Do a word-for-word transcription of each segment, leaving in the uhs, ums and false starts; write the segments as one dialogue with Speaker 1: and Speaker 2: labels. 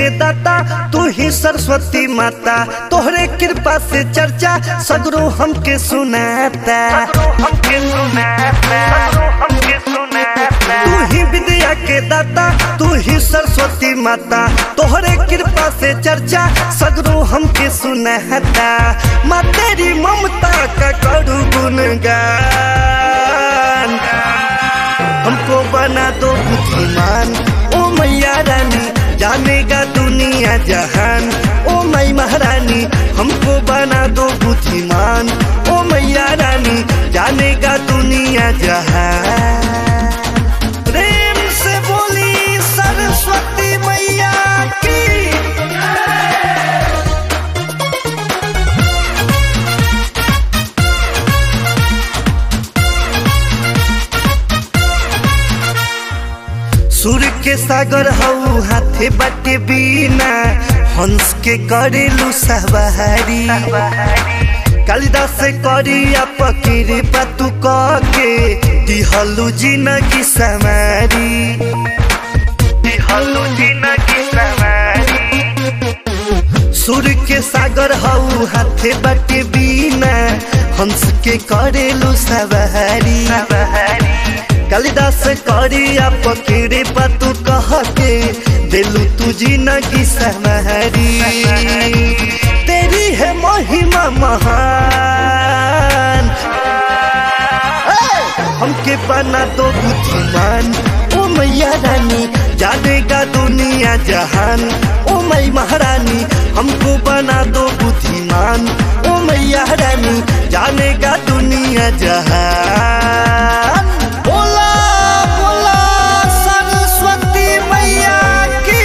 Speaker 1: के दाता तू ही सरस्वती माता, तोहरे कृपा से चर्चा सगरो हमके सुनाता। तू ही विद्या के दाता तू ही सरस्वती माता, तोहरे कृपा से चर्चा सगरो हमके सुनाता। माँ तेरी ममता का करू गुणगान, हमको बना दो बुद्धिमान ओ मैया रानी, जानेगा दुनिया जहान। ओ माई महारानी हमको बना दो बुद्धिमान, ओ मैया रानी जानेगा दुनिया जहान। प्रेम से बोली सरस्वती मैया की। सूर्य के सागर हऊ हाथे बाटे बीना, हंस के करेलू सवारी। कालिदास से करिया पकीरे पातू के दिहलू जिनगी सवारी, दिहलू जिनगी सवारी। सूर्य के सागर हऊ हाथे बाटे बीना, हंस के करेलू सवारी। कालिदास करिया पकीरे पातू कह के दिलू तू जिनगी सवारी। तेरी है महिमा महान, हमके बना दो बुद्धिमान ओ मैया रानी, जानेगा दुनिया जहान। ओ माई महारानी हमको बना दो बुद्धिमान, ओ मैया रानी जानेगा दुनिया जहान। बोला बोला सरस्वती मैया की।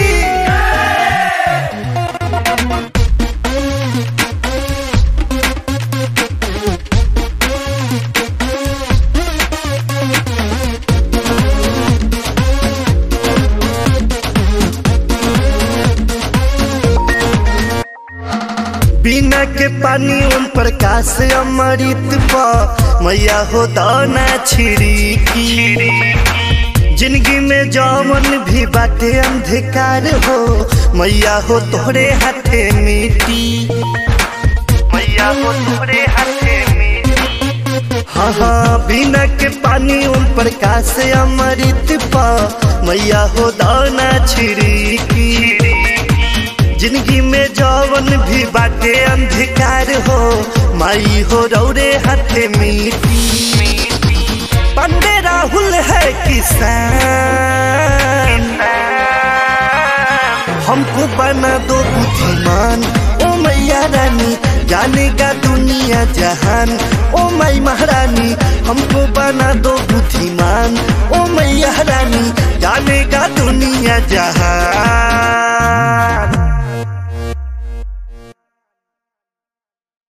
Speaker 1: बिना के पानी ओम प्रकाश अमृत पा मैया हो दाना छिड़की। जिंदगी में जौवन भी बाटे अंधकार हो, मैया हो तोहरे हाथे मिट्टी, मैया हो तोहरे हाथे मिट्टी। हाँ हाँ बिना के पानी ओम प्रकाश अमृत पा मैया हो दाना छिड़की। जिंदगी में जौवन भी बाटे अंधकार हो, माई हो रौरे हाथे मिट्टी। पंडे राहुल है किसान, हमको बना दो बुद्धिमान ओ मैया रानी, जानेगा दुनिया जहान। ओ माई महारानी हमको बना दो बुद्धिमान, ओ मैया रानी जानेगा दुनिया जहान।